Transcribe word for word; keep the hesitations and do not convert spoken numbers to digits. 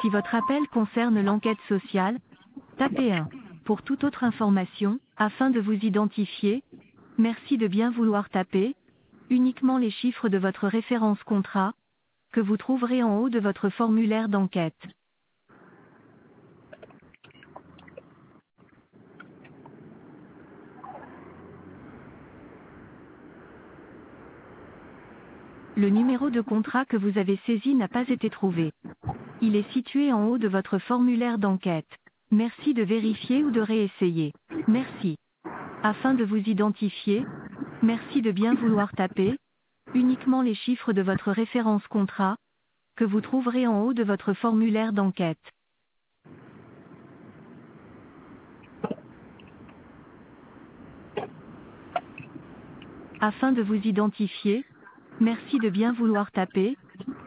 Si votre appel concerne l'enquête sociale, tapez un. Pour toute autre information, afin de vous identifier, merci de bien vouloir taper uniquement les chiffres de votre référence contrat, que vous trouverez en haut de votre formulaire d'enquête. Le numéro de contrat que vous avez saisi n'a pas été trouvé. Il est situé en haut de votre formulaire d'enquête. Merci de vérifier ou de réessayer. Merci. Afin de vous identifier, merci de bien vouloir taper uniquement les chiffres de votre référence contrat, que vous trouverez en haut de votre formulaire d'enquête. Afin de vous identifier, merci de bien vouloir taper